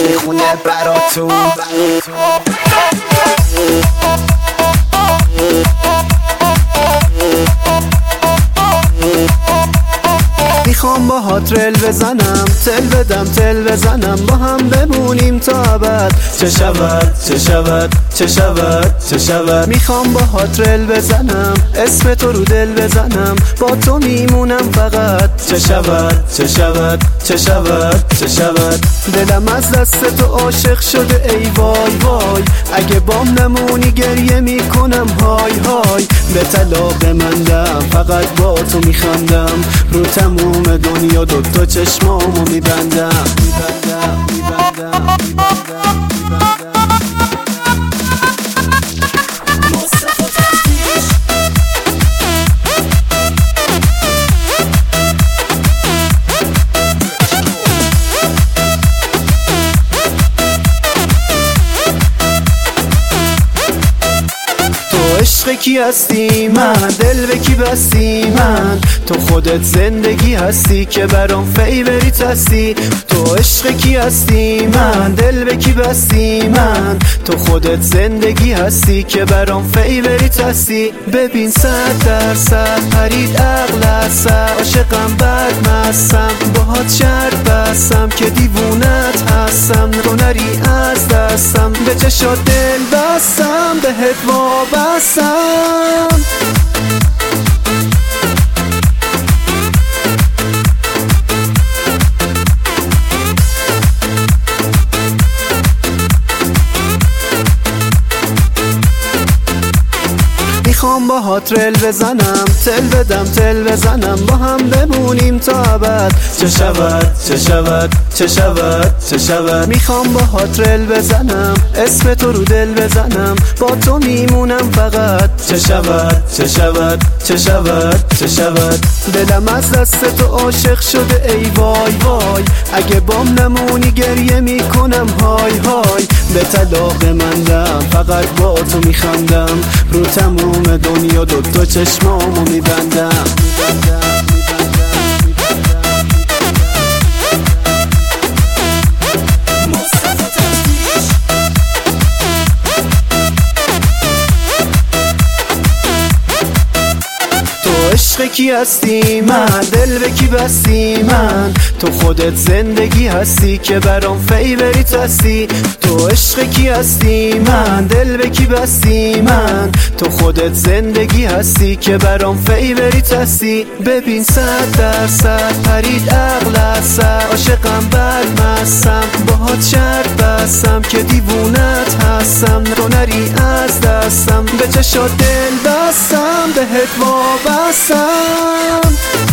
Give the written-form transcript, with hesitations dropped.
میخونه براتون. میخوام با هات رل بزنم، تل بدم تل بزنم، با هم بمونیم تا ابد. چه شود چه شود چه شود چه شود. میخوام با هات رل بزنم، اسم تو رو دل بزنم، با تو میمونم فقط. چه شود چه شود چه شود چه شود. دلم از دست تو عاشق شده ای وای وای، اگه بام نمونی گریه میکنم های های. به طلاق مندم فقط با تو میخندم، رو تموم دنیا دوتا چشمامو میبندم میبندم میبندم میبندم میبندم. عشق کی هستی من، دل به کی بستی من، تو خودت زندگی هستی که برام فیوریت هستی. تو عشق کی هستی من، دل به کی بستی من، تو خودت زندگی هستی که برام فیوریت هستی. ببین 100% پرید عقل سر، عاشقم بد مستم، باهات شرط بستم که دیوونت هستم، تو نری از دستم، به چشات دل بستم، بهت وابستم. میخوام با هات رل بزنم، تل بدم تل بزنم، با هم بمونیم تا ابد. چه شود چه شود چه شود چه شود. میخوام با هات رل بزنم، اسم تو رو دل بزنم، با تو میمونم فقط. چه شود چه شود چه شود چه شود. دلم از دست تو عاشق شده ای وای وای، اگه بام نمونی گریه میکنم های های. به طلاق مندم فقط با تو میخندم، رو تموم دنیا دوتا چشمامو میبندم میبندم. عشق کی هستی من، دل به کی بستی من، تو خودت زندگی هستی که برام فیوریت هستی. تو عشق کی هستی من، دل به کی بستی من، تو خودت زندگی هستی که برام فیوریت هستی. ببین 100% پرید عقل سر، عاشقم بد مستم، باهات شرط بستم که دیوونت هستم، تو نری از دستم، به چشات دل بستم، بهت وابستم.